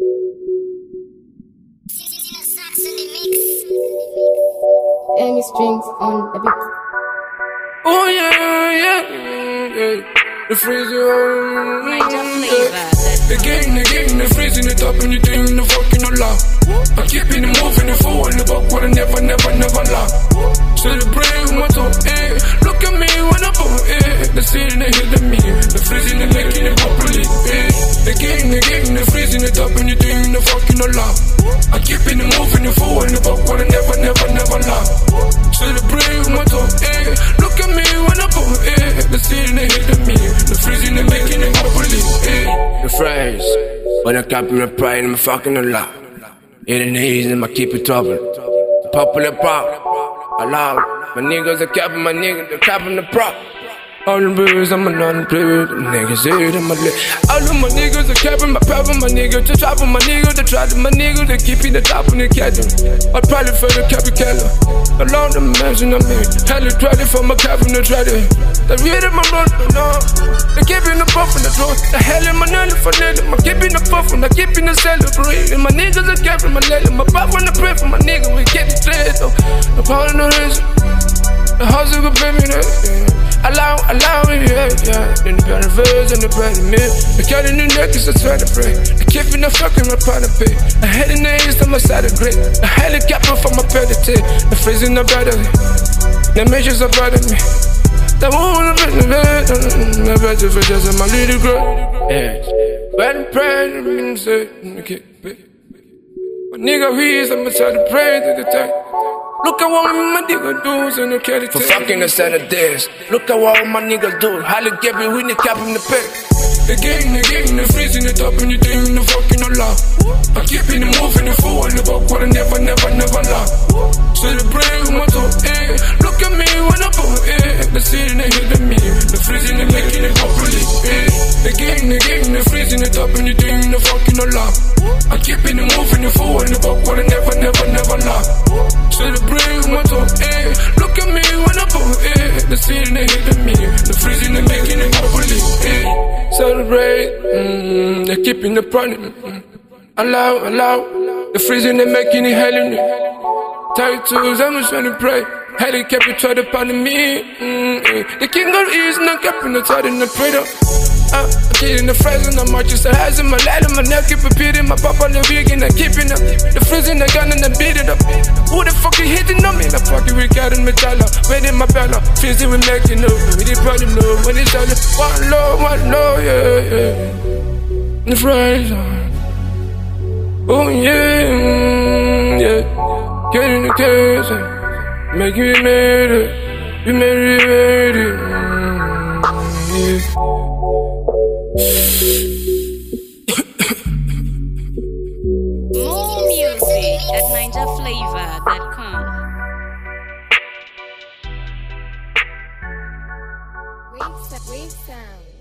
Amy Strings on the beat. Oh yeah. The freezing, the gang, the freezing it up and you doing the fucking Allah. I'm keeping it moving, the forward, the back, what I never lie. Celebrate my top, look at me when I'm on, the city they hit me, the freezing and making it properly, The gang, the freezing it up and you doing the fucking Allah. I'm keeping it moving, the forward, the back, what I never lie. Celebrate my top, look at me when I'm on, the city they hit me, the freezing and making it properly, The phrase, when I copy my pride, I'm fucking Allah. In the knees, and I keep it trouble. Popular pop, allow. My niggas are capping, my niggas, they're capping the prop. All the birds, I'm another player, the niggas hit in my leg. All of my niggas are capping, my pepper, my nigga, to chop my nigga, to try to my nigga, to keep it the top on the catching. I'll probably feel the copycat. Along the mansion I'm in, hella credit for my cap in the treasure. They read in my run, no. They keeping the buff in the door. The hell in my nelly for nelly. I'm keeping the buff and I'm keeping the celebrating. My niggas are capping my nelly. My buff on the print for my nigga, we get it straight though. The power in the wrist. The house is good, baby, Allow me, yeah. In the better verse and the better meal. The cat in the neck is a sweater break. The kid in the fucking my pot of pay. I had in the east on my side of great. A helicopter for my predator. The freezing the better. The measures are better me. The woman in the bed. My better for just my little girl. Yeah. But I'm praying, I'm saying, my nigga, he's on my side of pray to the time. Look at what my niggas do, and the carry for fucking the side of this. Look at what my niggas do. Highly get me when they cap in the pit. The gang, the freezing it up and you doing the fucking Allah. I'm keeping it moving, the forward, the back, what I never lie. Celebrate my top, look at me when I'm on, the city they hit me, the freezing and making it properly, The gang, the freezing it up and you doing the fucking Allah. I'm keeping it moving, the forward, the back, what I never lie. Celebrate my top, look at me when I'm on, the city they hit me, the freezing and making it properly, Celebrate, they're keeping the running. Allow, the freezing and making it hell in it. Tattoos, I'm just trying to pray. Helicopter try to pardon me. The king of East, not capping the tide in the trader. I'm getting the phrase and I'm marching the hands in my ladder, my neck keep repeating. My papa the big and I'm keeping up. The freezing the gun and I beat it up. Who the fuck is hitting on me? The fucking we got in metal, waiting my bella. Freezing we making up. We did probably know when it's all one low, yeah. The phrase, oh yeah. Get in the case, make you made it. You made it, yeah. More music at NinjaFlavor.com. Wave sound.